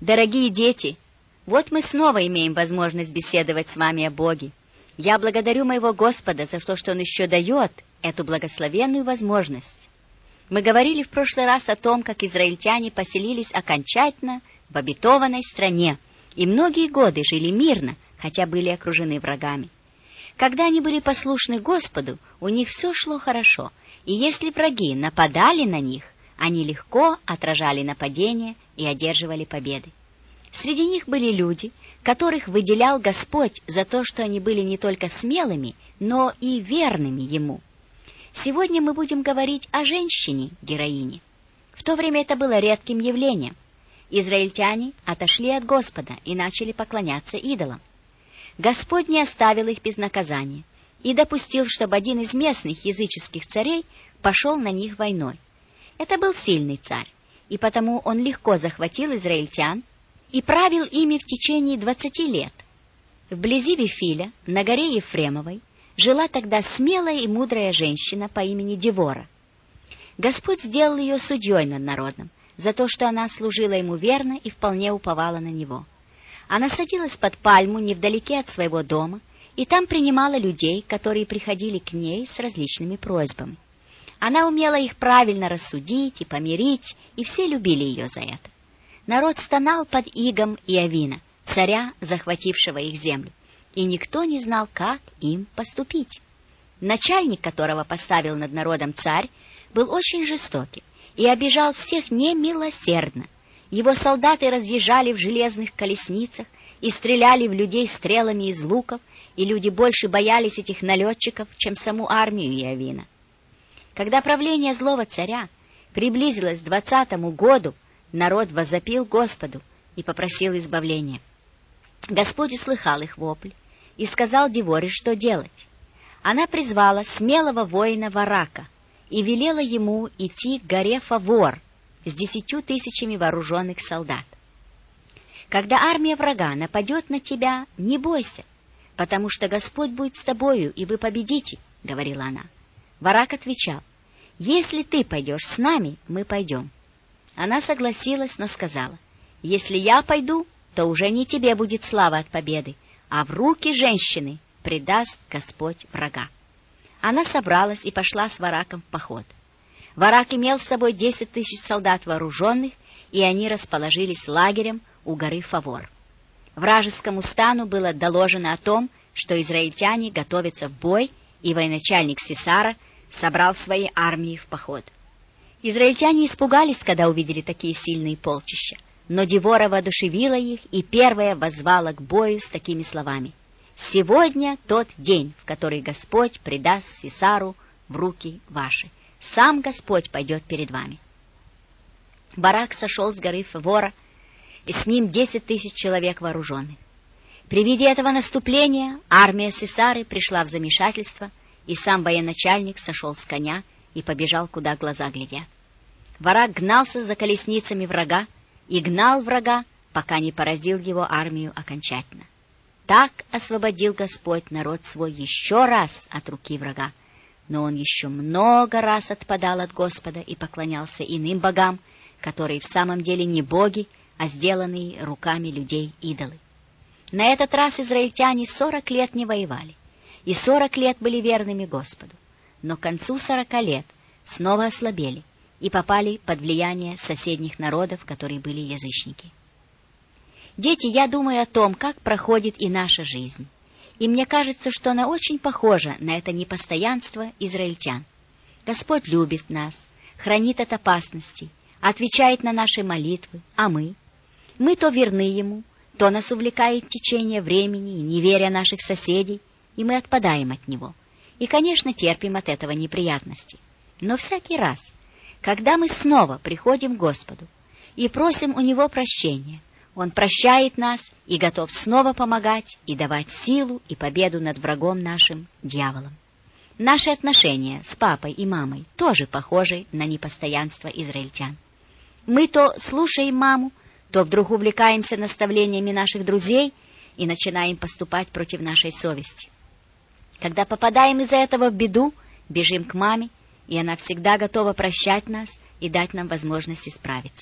Дорогие дети, вот мы снова имеем возможность беседовать с вами о Боге. Я благодарю моего Господа за то, что Он еще дает эту благословенную возможность. Мы говорили в прошлый раз о том, как израильтяне поселились окончательно в обетованной стране и многие годы жили мирно, хотя были окружены врагами. Когда они были послушны Господу, у них все шло хорошо, и если враги нападали на них, они легко отражали нападения и одерживали победы. Среди них были люди, которых выделял Господь за то, что они были не только смелыми, но и верными Ему. Сегодня мы будем говорить о женщине-героине. В то время это было редким явлением. Израильтяне отошли от Господа и начали поклоняться идолам. Господь не оставил их без наказания и допустил, чтобы один из местных языческих царей пошел на них войной. Это был сильный царь, и потому он легко захватил израильтян и правил ими в течение 20 лет. Вблизи Вифиля, на горе Ефремовой, жила тогда смелая и мудрая женщина по имени Девора. Господь сделал ее судьей над народом за то, что она служила ему верно и вполне уповала на него. Она садилась под пальму невдалеке от своего дома, и там принимала людей, которые приходили к ней с различными просьбами. Она умела их правильно рассудить и помирить, и все любили ее за это. Народ стонал под игом Иовина, царя, захватившего их землю, и никто не знал, как им поступить. Начальник, которого поставил над народом царь, был очень жестокий и обижал всех немилосердно. Его солдаты разъезжали в железных колесницах и стреляли в людей стрелами из луков, и люди больше боялись этих налетчиков, чем саму армию Иовина. Когда правление злого царя приблизилось к 20-му году, народ возопил Господу и попросил избавления. Господь услыхал их вопль и сказал Деворе, что делать. Она призвала смелого воина Варака и велела ему идти к горе Фавор с 10 000 вооруженных солдат. Когда армия врага нападет на тебя, не бойся, потому что Господь будет с тобою, и вы победите, — говорила она. Варак отвечал: если ты пойдешь с нами, мы пойдем. Она согласилась, но сказала: если я пойду, то уже не тебе будет слава от победы, а в руки женщины предаст Господь врага. Она собралась и пошла с Вараком в поход. Варак имел с собой 10 000 солдат вооруженных, и они расположились лагерем у горы Фавор. Вражескому стану было доложено о том, что израильтяне готовятся в бой, и военачальник Сисара собрал свои армии в поход. Израильтяне испугались, когда увидели такие сильные полчища, но Девора воодушевила их и первая воззвала к бою с такими словами: «Сегодня тот день, в который Господь предаст Сисару в руки ваши. Сам Господь пойдет перед вами». Варак сошел с горы Фавора, и с ним 10 000 человек вооруженных. При виде этого наступления армия Сисары пришла в замешательство, и сам военачальник сошел с коня и побежал, куда глаза глядят. Варак гнался за колесницами врага и гнал врага, пока не поразил его армию окончательно. Так освободил Господь народ свой еще раз от руки врага, но он еще много раз отпадал от Господа и поклонялся иным богам, которые в самом деле не боги, а сделанные руками людей идолы. На этот раз израильтяне 40 лет не воевали, и 40 лет были верными Господу, но к концу 40 лет снова ослабели и попали под влияние соседних народов, которые были язычники. Дети, я думаю о том, как проходит и наша жизнь, и мне кажется, что она очень похожа на это непостоянство израильтян. Господь любит нас, хранит от опасностей, отвечает на наши молитвы, а мы то верны Ему, то нас увлекает течение времени и неверие наших соседей, и мы отпадаем от Него. И, конечно, терпим от этого неприятности. Но всякий раз, когда мы снова приходим к Господу и просим у Него прощения, Он прощает нас и готов снова помогать и давать силу и победу над врагом нашим, дьяволом. Наши отношения с папой и мамой тоже похожи на непостоянство израильтян. Мы то слушаем маму, то вдруг увлекаемся наставлениями наших друзей и начинаем поступать против нашей совести. Когда попадаем из-за этого в беду, бежим к маме, и она всегда готова прощать нас и дать нам возможность исправиться.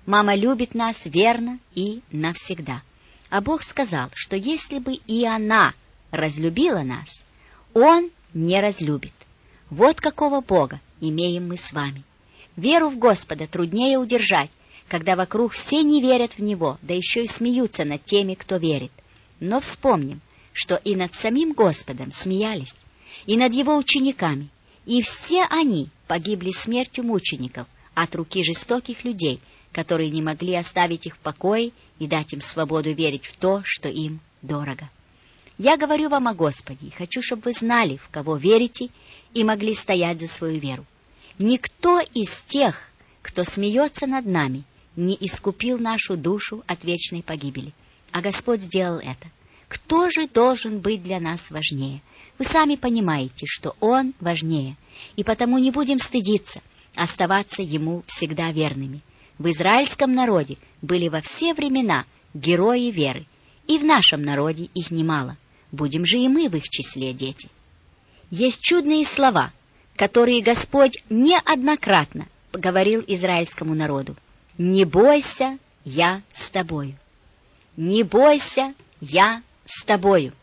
Мама любит нас верно и навсегда. А Бог сказал, что если бы и она разлюбила нас, Он не разлюбит. Вот какого Бога имеем мы с вами. Веру в Господа труднее удержать, когда вокруг все не верят в Него, да еще и смеются над теми, кто верит. Но вспомним, что и над самим Господом смеялись, и над Его учениками, и все они погибли смертью мучеников от руки жестоких людей, которые не могли оставить их в покое и дать им свободу верить в то, что им дорого. Я говорю вам о Господе и хочу, чтобы вы знали, в кого верите, и могли стоять за свою веру. Никто из тех, кто смеется над нами, не искупил нашу душу от вечной погибели, а Господь сделал это. Кто же должен быть для нас важнее? Вы сами понимаете, что Он важнее, и потому не будем стыдиться оставаться Ему всегда верными. В израильском народе были во все времена герои веры, и в нашем народе их немало. Будем же и мы в их числе, дети. Есть чудные слова, которые Господь неоднократно говорил израильскому народу. «Не бойся, я с тобою». «Не бойся, я с тобою».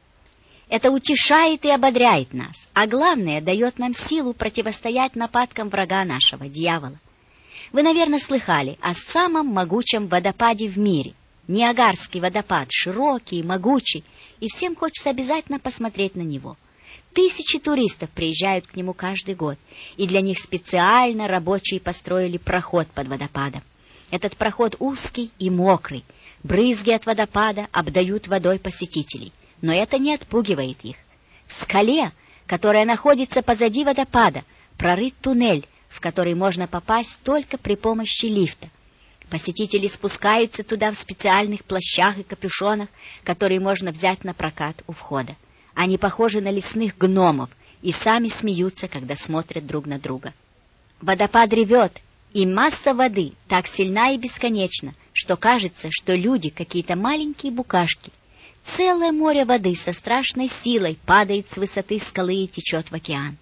Это утешает и ободряет нас, а главное, дает нам силу противостоять нападкам врага нашего, дьявола. Вы, наверное, слыхали о самом могучем водопаде в мире. Ниагарский водопад, широкий, могучий, и всем хочется обязательно посмотреть на него. Тысячи туристов приезжают к нему каждый год, и для них специально рабочие построили проход под водопадом. Этот проход узкий и мокрый, брызги от водопада обдают водой посетителей, но это не отпугивает их. В скале, которая находится позади водопада, прорыт туннель, в который можно попасть только при помощи лифта. Посетители спускаются туда в специальных плащах и капюшонах, которые можно взять на прокат у входа. Они похожи на лесных гномов и сами смеются, когда смотрят друг на друга. Водопад ревет, и масса воды так сильна и бесконечна, что кажется, что люди какие-то маленькие букашки. Целое море воды со страшной силой падает с высоты скалы и течет в океан.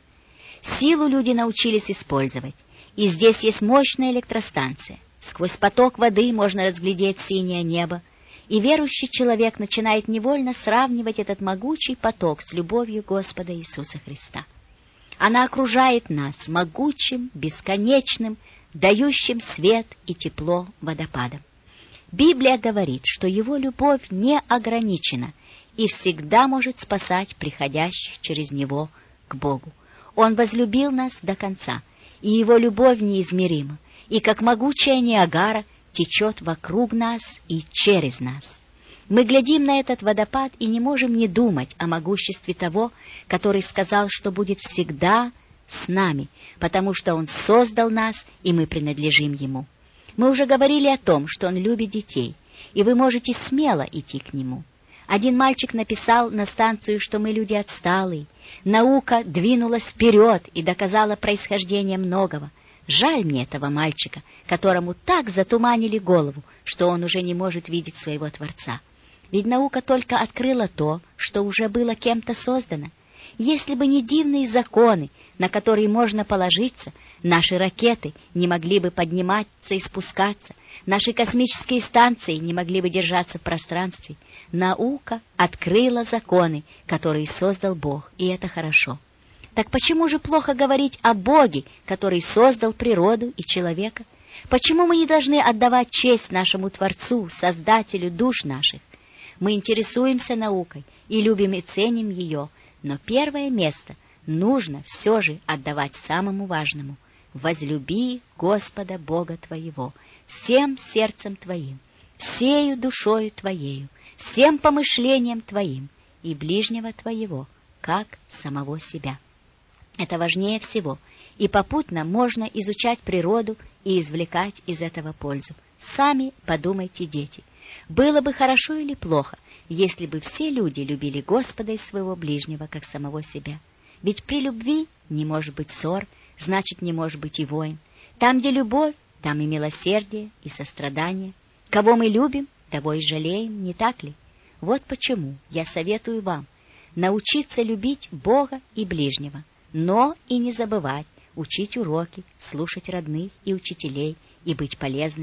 Силу люди научились использовать, и здесь есть мощная электростанция. Сквозь поток воды можно разглядеть синее небо, и верующий человек начинает невольно сравнивать этот могучий поток с любовью Господа Иисуса Христа. Она окружает нас могучим, бесконечным, дающим свет и тепло водопадом. Библия говорит, что Его любовь не ограничена и всегда может спасать приходящих через Него к Богу. Он возлюбил нас до конца, и Его любовь неизмерима, и как могучая Ниагара течет вокруг нас и через нас. Мы глядим на этот водопад и не можем не думать о могуществе того, который сказал, что будет всегда с нами, потому что Он создал нас, и мы принадлежим Ему. Мы уже говорили о том, что Он любит детей, и вы можете смело идти к Нему. Один мальчик написал на станцию, что мы люди отсталые. Наука двинулась вперед и доказала происхождение многого. Жаль мне этого мальчика, которому так затуманили голову, что он уже не может видеть своего Творца. Ведь наука только открыла то, что уже было кем-то создано. Если бы не дивные законы, на которые можно положиться, наши ракеты не могли бы подниматься и спускаться, наши космические станции не могли бы держаться в пространстве. Наука открыла законы, которые создал Бог, и это хорошо. Так почему же плохо говорить о Боге, который создал природу и человека? Почему мы не должны отдавать честь нашему Творцу, Создателю душ наших? Мы интересуемся наукой и любим и ценим ее, но первое место нужно все же отдавать самому важному. Возлюби Господа Бога твоего всем сердцем твоим, всею душою твоею, всем помышлением твоим и ближнего твоего, как самого себя. Это важнее всего, и попутно можно изучать природу и извлекать из этого пользу. Сами подумайте, дети, было бы хорошо или плохо, если бы все люди любили Господа и своего ближнего, как самого себя. Ведь при любви не может быть ссор, значит, не может быть и войн. Там, где любовь, там и милосердие, и сострадание. Кого мы любим, того и жалеем, не так ли? Вот почему я советую вам научиться любить Бога и ближнего, но и не забывать учить уроки, слушать родных и учителей и быть полезными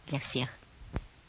для всех.